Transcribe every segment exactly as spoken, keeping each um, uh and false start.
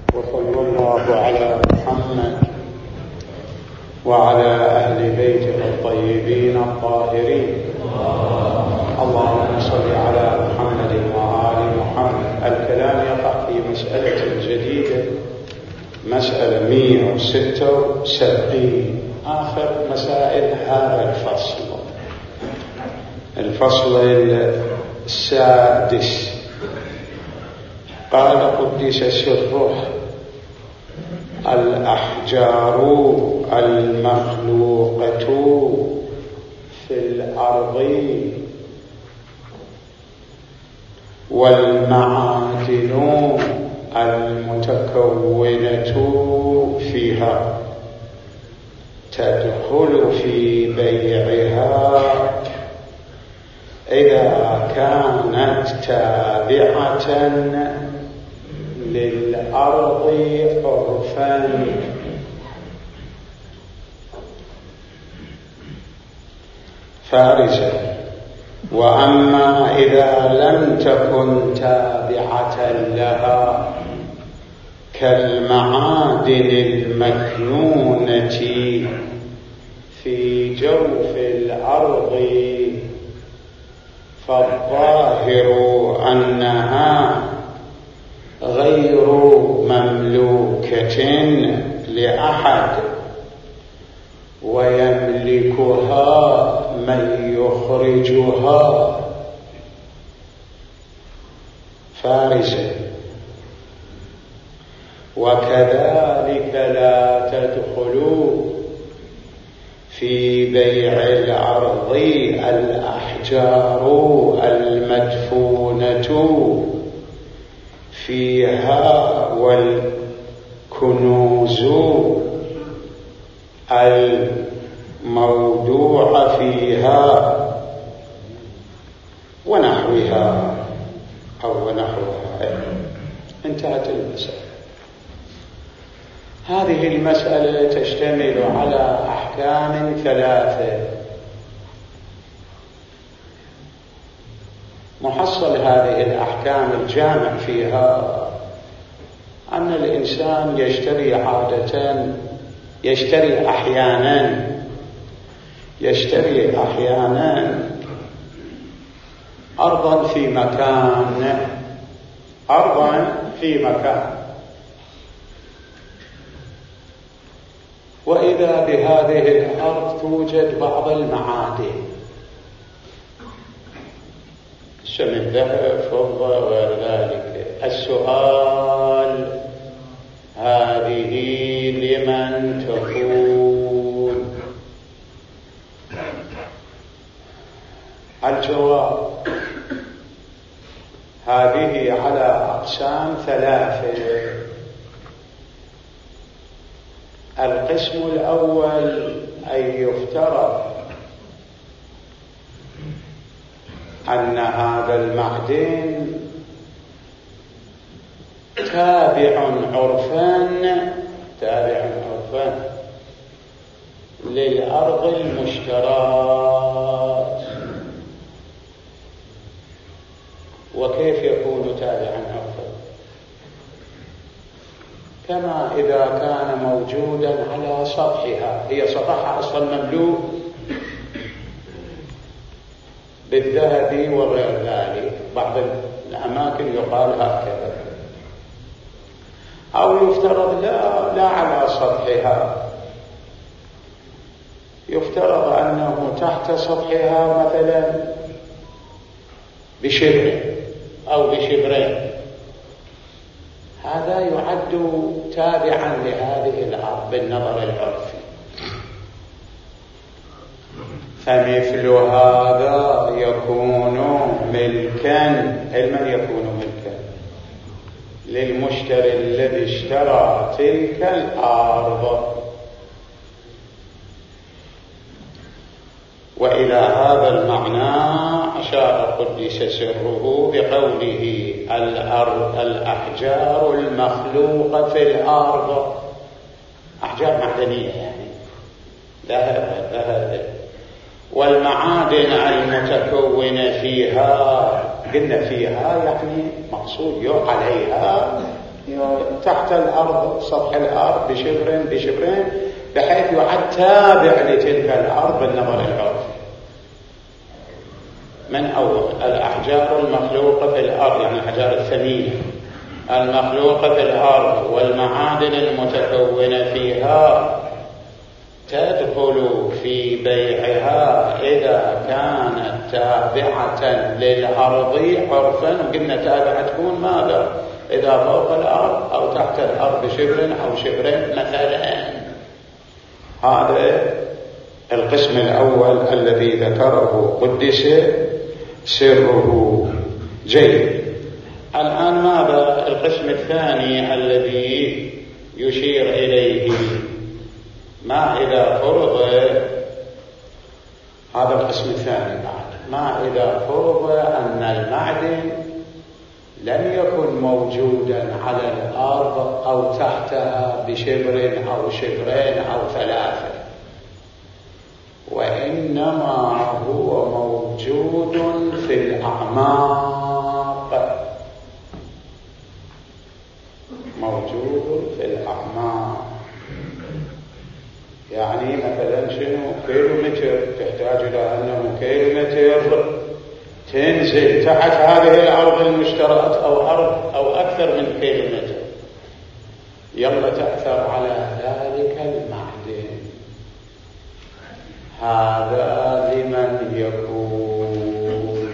وصلى الله على محمد وعلى أهل بيته الطيبين الطاهرين. اللهم صل على محمد وآل محمد. الكلام يقع في مسألة جديدة، مسألة مئة وستة وسبعين، آخر مسائل هذا الفصل، الفصل السادس. قال قدس سره: الأحجار المخلوقة في الأرض والمعادن المتكونة فيها تدخل في بيعها إذا كانت تابعة للأرض عرفاً. فارسة: وأما إذا لم تكن تابعة لها كالمعادن المكنونة في جوف الأرض فالظاهر أنها غير مملوكة لأحد ويملكها من يخرجها. فارسة: وكذلك لا تدخل في بيع الأرض الأحجار المدفونة فيها والكنوز المودوع فيها ونحوها أو ونحوها. انتهت المسألة. هذه المسألة تشتمل على أحكام ثلاثة. محصل هذه الأحكام الجامع فيها أن الإنسان يشتري عادة يشتري أحيانا يشتري أحيانا أرضا في مكان أرضا في مكان وإذا بهذه الأرض توجد بعض المعادن من ذهب فضة وغير ذلك. السؤال: هذه لمن تكون؟ الجواب: هذه على أقسام ثلاثة. القسم الأول أن يفترض أن هذا المعدن تابع عرفاً تابع عرفاً للأرض المشترات. وكيف يكون تابعاً عرفاً؟ كما إذا كان موجوداً على سطحها، هي سطحها أصلاً مملوء بالذهب وغير ذلك، بعض الأماكن يقال هكذا. أو يفترض لا, لا على سطحها، يفترض أنه تحت سطحها مثلا بشبر أو بشبرين، هذا يعد تابعا لهذه الأرض بالنظر العرفي. فمثل هذا يكون ملكا. لمن يكون ملكا؟ للمشتري الذي اشترى تلك الأرض. وإلى هذا المعنى أشار قدس سره بقوله: الأرض الأحجار المخلوقة في الأرض، أحجار معدنية يعني ذهب ذهب والمعادن المتكونة فيها. قلنا فيها يعني مقصود عليها تحت الأرض سطح الأرض بشبر بشبرين بحيث يعد تابع لتلك الأرض بالنظر العرفي. من أول الأحجار المخلوقة في الأرض، يعني الأحجار الثمينة المخلوقة في الأرض والمعادن المتكونة فيها تدخل في بيعها إذا كانت تابعة للأرض عرفا. قلنا تابعة تكون ماذا؟ إذا فوق الأرض أو تحت الأرض بشبر أو شبرين مثلا. هذا القسم الأول الذي ذكره قدس سره. جيد. الآن ماذا القسم الثاني الذي يشير إليه؟ ما إذا فرض، هذا القسم الثاني بعد، ما إذا فرض أن المعدن لم يكن موجودا على الأرض أو تحتها بشبر أو شبرين أو ثلاثة، وإنما هو موجود في الأعماق، موجود في الأعماق. يعني مثلا شنو؟ كيلومتر، تحتاج إلى أنه كيلومتر تنزل تحت هذه الأرض المشتركة أو أرض أو أكثر من كيلومتر، يلا تأثر على ذلك المعدن. هذا لمن يكون؟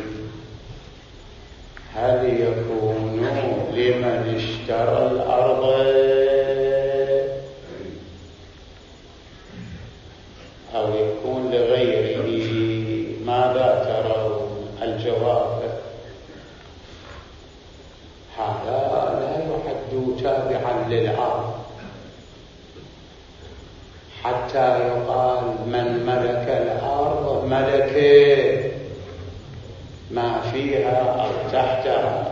هل يكون لمن اشترى الأرض أو يكون لغيره؟ ماذا ترون؟ الجواب هذا لا يعد تابعا للأرض حتى يقال من ملك الأرض ملك ما فيها أو تحتها،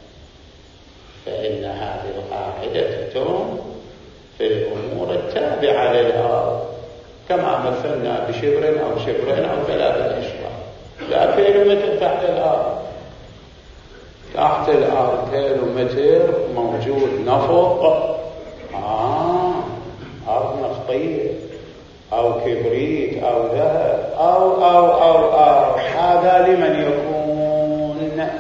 فإن هذه القاعدة تتم في الأمور التابعة للأرض، كما مثلنا بشبر أو شبرين أو ثلاثة أشبار. لا كيلومتر تحت الأرض، تحت الأرض كيلومتر موجود نفق، آه أرض نفطية أو كبريت أو ذهب أو أو أو أو هذا لمن يكون؟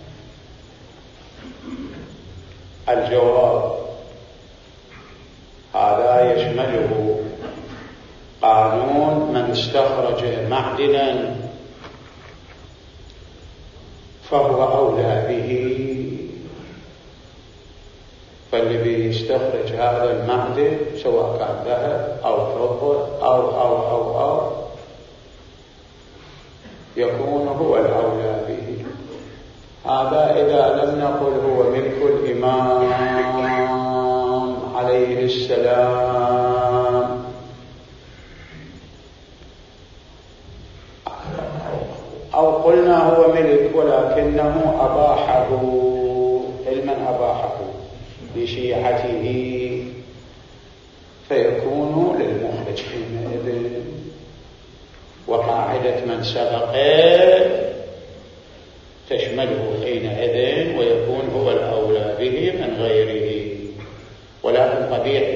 الجواب هذا يشمله قانون من استخرج معدنا فهو أولى به، فالذي يستخرج هذا المعدن سواء كان ذهب أو فضة أو أو أو أو يكون هو الأولى به. هذا إذا لم نقل هو ملك الإمام عليه السلام، أو قلنا هو ملك ولكنه أباحه، لمن أباحه؟ لشيعته، فيكون للمخرج حينئذ. وقاعدة من سبق تشمله حينئذ ويكون هو الأولى به من غيره. ولكن طبيعي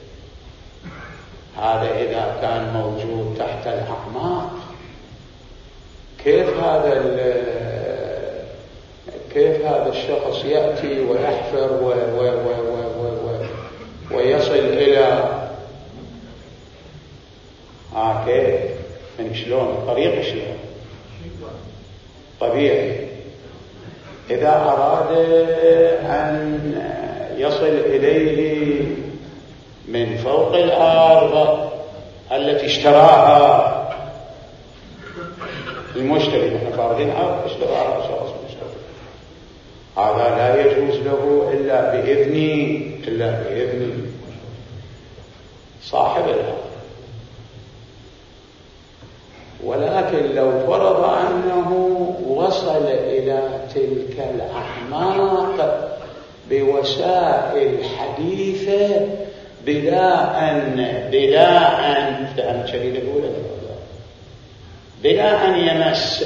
هذا إذا كان موجود تحت الأعماق، كيف هذا كيف هذا الشخص يأتي ويحفر و و و و و ويصل إلى آه كيف من شلون طريق شلون طبيعي إذا أراد أن يصل إليه من فوق الأرض التي اشتراها المشتري، نحن فاردين أرض اشتراها شخص مشتري، هذا لا يجوز له إلا بإذن إلا بإذن صاحب الأرض. ولكن لو فرض أنه وصل إلى تلك الأعماق بوسائل حديثة بلا أن بلا أن فهم شديد الأولى بلا أن يمس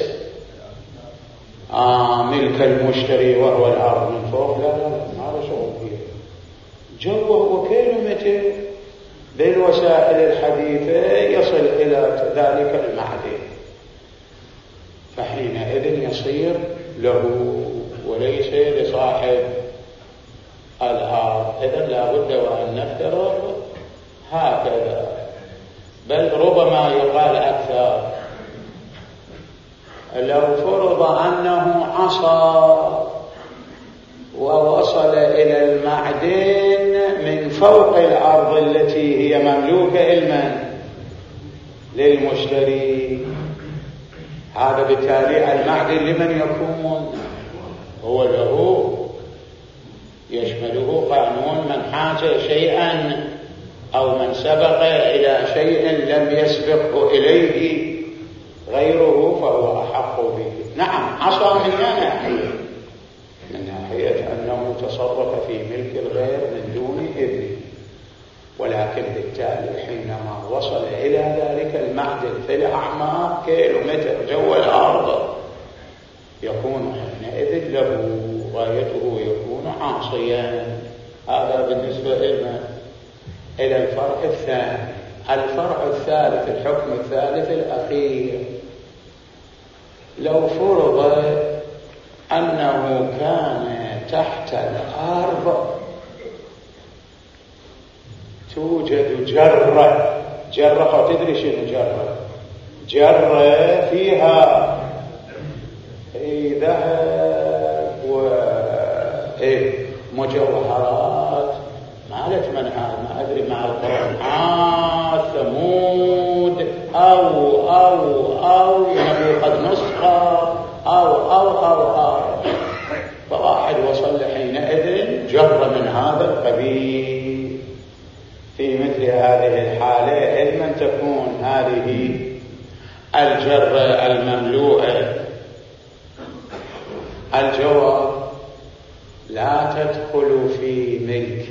آه ملك المشتري وهو الأرض من فوق، لا لا لا هذا شغل فيه. جوه وكيلومتر بالوسائل الحديثة يصل إلى ذلك المعدن، فحينئذ يصير له وليس لصاحب الأرض. إذن لا بد وأن نفترض هكذا، بل ربما يقال أكثر. لو فرض أنه عصى ووصل إلى المعدن من فوق الأرض التي هي مملوكة علما للمشتري، هذا بالتالي المعدن لمن يكون؟ هو له، يشمله قانون من حاز شيئا أو من سبق إلى شيء لم يسبقه إليه غيره فهو أحق به. نعم عصى من ناحية، من ناحية أنه تصرف في ملك الغير من دون إذنه، ولكن بالتالي حينما وصل إلى ذلك المعدن في الأعماق كيلومتر جو الأرض يكون حينئذ له، غايته يكون عاصيا. هذا بالنسبة لنا إلى الفرع الثاني. الفرع الثالث، الحكم الثالث الأخير، لو فرض أنه كان تحت الأرض توجد جرة، جرة تدري شنو جرة؟ جرة فيها ذهب ومجوهرات، مالت من هذا ما أدري، مع القرآن عاد ثمود أو أو أو نبوخذ-نصر أو أو أو أو فواحد وصل حينئذ جرة من هذا القبيل. في مثل هذه الحالة علما تكون هذه الجرة المملوءة؟ الجواب لا تدخل في ملك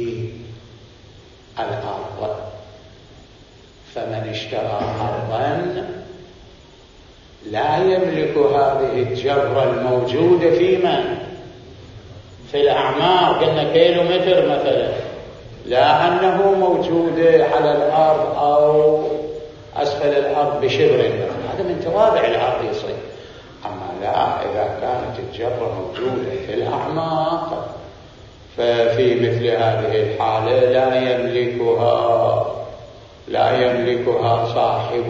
الأرض، فمن اشترى أرضا لا يملك هذه الجرة الموجودة في من؟ في الأعماق، قلنا كيلو متر مثلا، لا أنه موجود على الأرض أو أسفل الأرض بشبر، هذا من توابع الأرض يصير. أما لا، إذا كانت الجرة موجودة في الأعماق ففي مثل هذه الحالة لا يملكها لا يملكها صاحب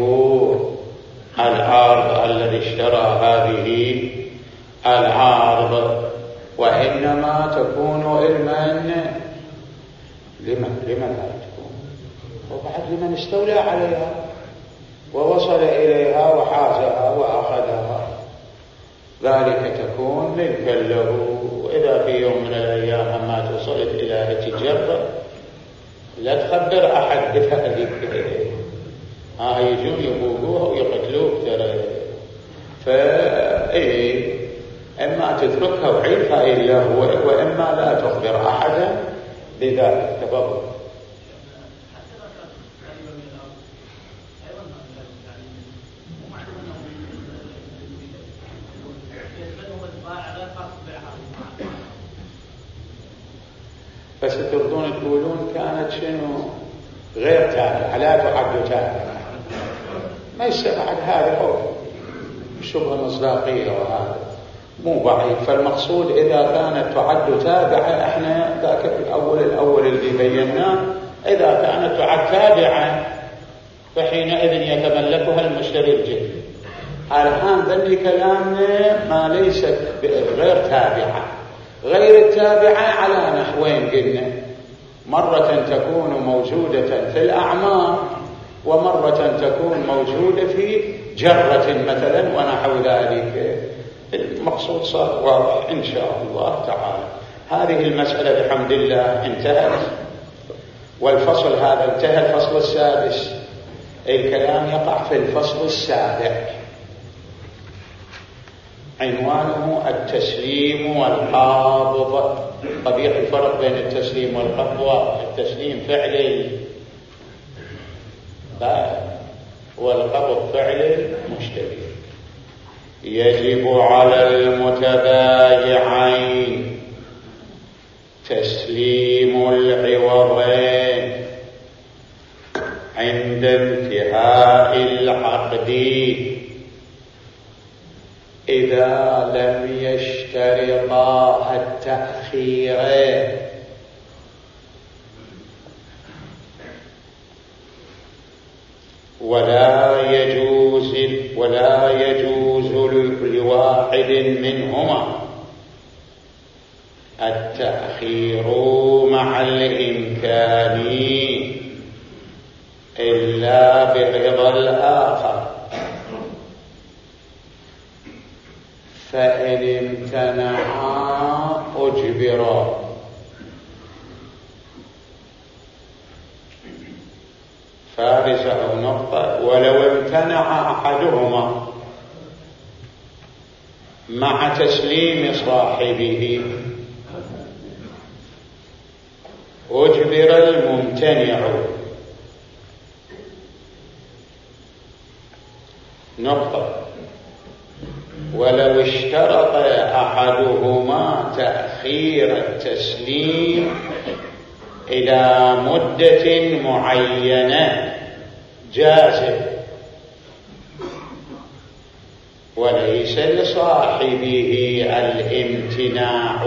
الأرض الذي اشترى هذه الأرض، وإنما تكون علما لمن لمن لا تكون، وبعد لمن استولى عليها ووصل إليها وحازها وأخذها، ذلك تكون ملكا له. وإذا في يوم من الأيام ما توصلت إلى هذه الجرة لا تخبر أحد بذلك، ها يجون يبوقوها ويقتلوك ترى، فإيه إما تتركها وعيدها إلا هو، وإما لا تخبر أحدا بذلك. تفضل. فستردون تقولون كانت شنو غير تابعة، لا تعد تابعة، ما يصير بعد هذا هو شبه مصداقية، وهذا مو بعيد. فالمقصود إذا كانت تعد تابعة، احنا ذاك الأول الأول اللي بيناه، إذا كانت تعد تابعة فحينئذ يتملكها المشتري الجديد. الآن ذني كلامنا ما ليست غير تابعة. غير التابعة على نحوين قلنا، مرة تكون موجودة في الأعماق، ومرة تكون موجودة في جرة مثلا ونحو ذلك. المقصود صار واضح إن شاء الله تعالى. هذه المسألة بحمد الله انتهت، والفصل هذا انتهى، الفصل السادس. الكلام يقع في الفصل السابع، عنوانه التسليم والقبض. قبيح الفرق بين التسليم والقبض. التسليم فعل البائع والقبض فعل المشتري. يجب على المتبايعين تسليم العوضين عند انتهاء العقد إذا لم يشترطا التأخير، ولا يجوز ولا يجوز لواحد منهما التأخير مع الإمكان إلا برضا الآخر، فإن امتنعا أجبرا. فارسة أو نقطة. ولو امتنع أحدهما مع تسليم صاحبه أجبر الممتنع. نقطة. ولو اشترط أحدهما تأخير التسليم إلى مدة معينة جاز، وليس لصاحبه الامتناع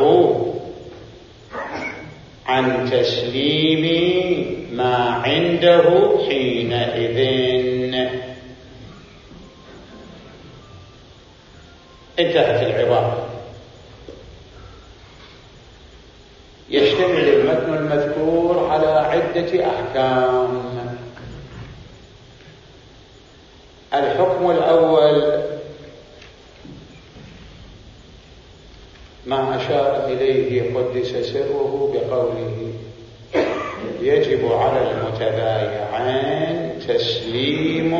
عن تسليم ما عنده حينئذ. انتهت العبارة. يشتمل المتن المذكور على عدة أحكام. الحكم الأول ما أشار إليه قدس سره بقوله يجب على المتبايعين تسليم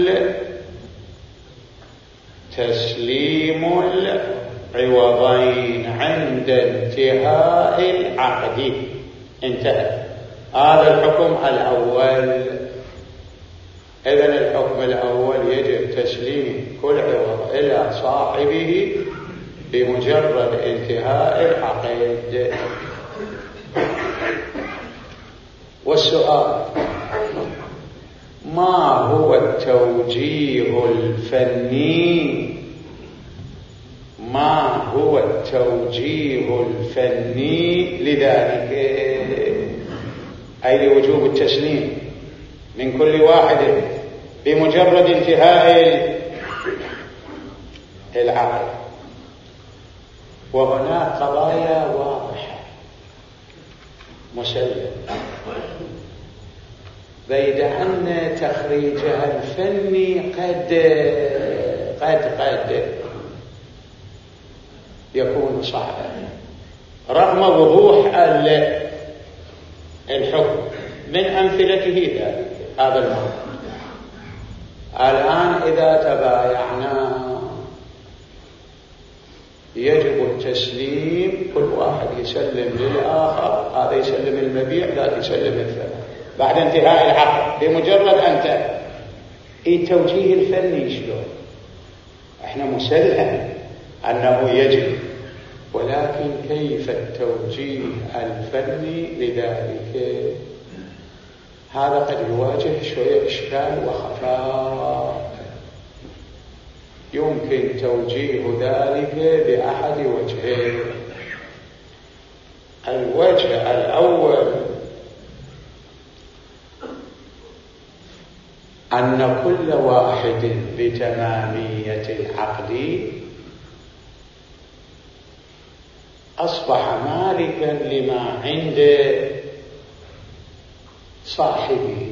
تسليم العوضين عند انتهاء العقد. انتهى. هذا الحكم الأول. إذن الحكم الأول يجب تسليم كل عوض إلى صاحبه بمجرد انتهاء العقد. والسؤال: ما هو التوجيه الفني ما هو التوجيه الفني لذلك، أي لوجوب التسليم من كل واحد بمجرد انتهاء العقد؟ وهناك قضايا واضحة مسلمة، بيد أن تخريجها الفني قد قد قد يكون صعبا رغم وضوح الحكم. من أمثلته ذلك هذا الموضوع. الآن إذا تبايعنا يجب التسليم، كل واحد يسلم للآخر، هذا يسلم المبيع ذاك يسلم الثمن بعد انتهاء العقد بمجرد أنت. التوجيه الفني شلون؟ احنا مسلم أنه يجب، ولكن كيف التوجيه الفني لذلك؟ هذا قد يواجه شوية إشكال وخفاء. يمكن توجيه ذلك بأحد وجهين. الوجه الأول أن كل واحد بتمامية العقد أصبح مالكا لما عند صاحبه،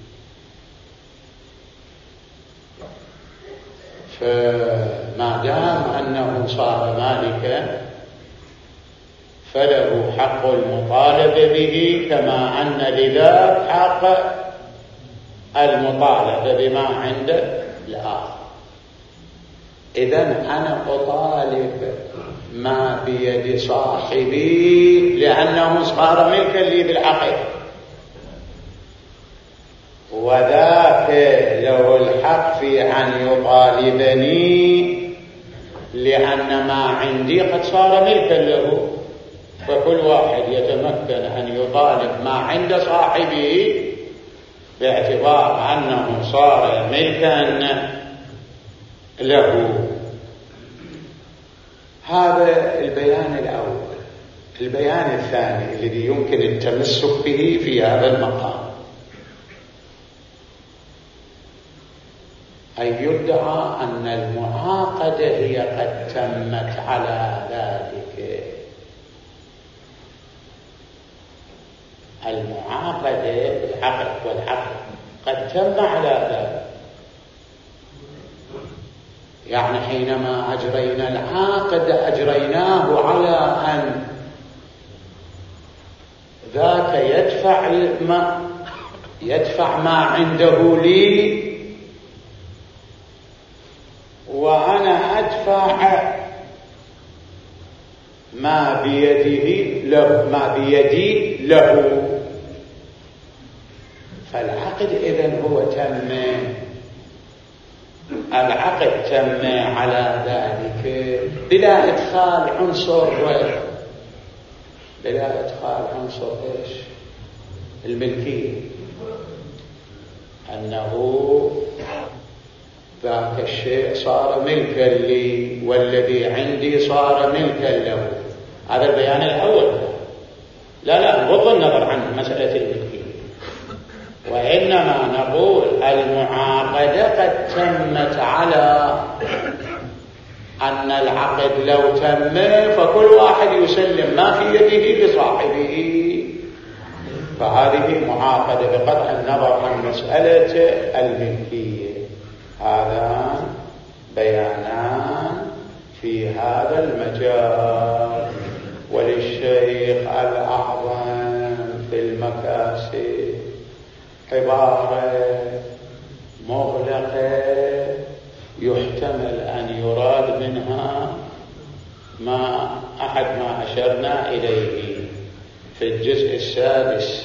فما دام أنه صار مالكا فله حق المطالبة به، كما أن لذاك حق المطالبة بما عند الآخر. إذن أنا أطالب ما بيد صاحبي لأنه صار ملكا لي بالعقد، وذاك له الحق في أن يطالبني لأن ما عندي قد صار ملكا له. فكل واحد يتمكن أن يطالب ما عند صاحبه باعتبار أنه صار ملكا له. هذا البيان الأول. البيان الثاني الذي يمكن التمسك به في هذا المقام أن يدعى أن المعاقدة هي قد تمت على ذلك. المعاقدة العقد والعقد قد تم على ذلك. يعني حينما أجرينا العقد أجريناه على أن ذاك يدفع ما يدفع ما عنده لي وأنا أدفع ما بيده له ما بيدي له. فالعقد إذن هو تم، العقد تم على ذلك بلا إدخال عنصر بلا إدخال عنصر إيش؟ الملكية، أنه ذاك الشيء صار ملكا لي والذي عندي صار ملكا له. هذا البيان الأول. لا لا بغض النظر عن مسألة الملكية، وإنما نقول المعاقدة قد تمت على أن العقد لو تم فكل واحد يسلم ما في يده لصاحبه، فهذه معاقدة بقطع النظر عن مسألة الملكية. هذا بيانان في هذا المجال. وللشيخ الأعظم في المكاسب عبارة مغلقة يحتمل أن يراد منها ما أحد ما أشرنا إليه في الجزء السادس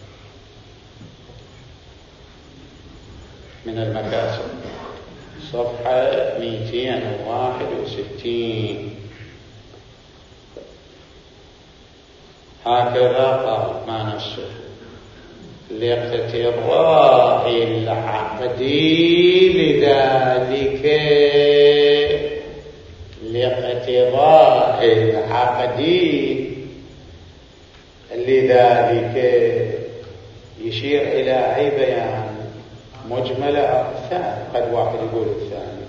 من المكاسب صفحة مئتين وواحد وستين. هكذا قال ما نصه: لاقتضاء العقد لذلك لاقتضاء العقد لذلك يشير إلى أي بيان مجملة أو ثاني. قد واحد يقول الثاني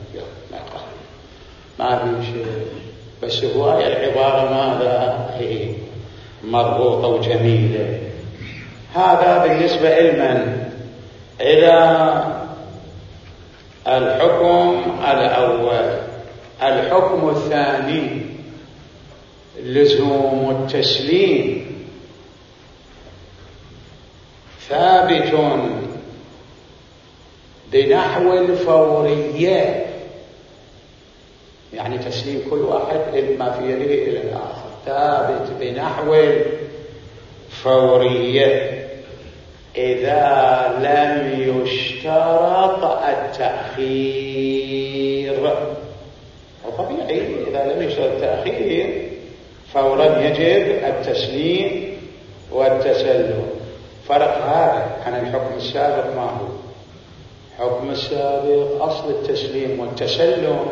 ما في شيء، بس هو العبارة ماذا هي مربوطة وجميلة. هذا بالنسبة لمن؟ إلى الحكم الأول. الحكم الثاني لزوم التسليم ثابت بنحو الفورية، يعني تسليم كل واحد ما في يده إلى الآخر ثابت بنحو الفورية إذا لم يشترط التأخير. وطبيعي إذا لم يشترط التأخير فورا يجب التسليم والتسلم. فرق هذا عن الحكم السابق. ما هو الحكم السابق؟ أصل التسليم والتسلم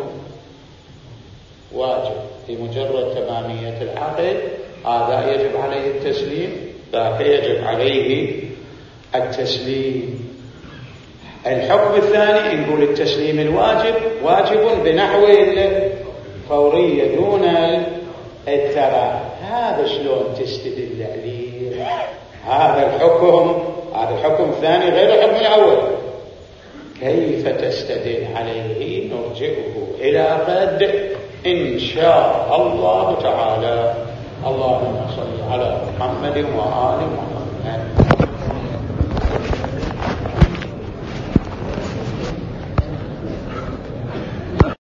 واجب في مجرد تمامية العقد، هذا يجب عليه التسليم، ذاك يجب عليه التسليم. الحكم الثاني نقول التسليم الواجب واجب بنحو الفورية دون التراخي. هذا شلون تستدل عليه؟ هذا الحكم هذا الحكم الثاني غير الحكم الأول، كيف تستدل عليه؟ نرجعه إلى غد إن شاء الله تعالى. اللهم صل على محمد وآل محمد.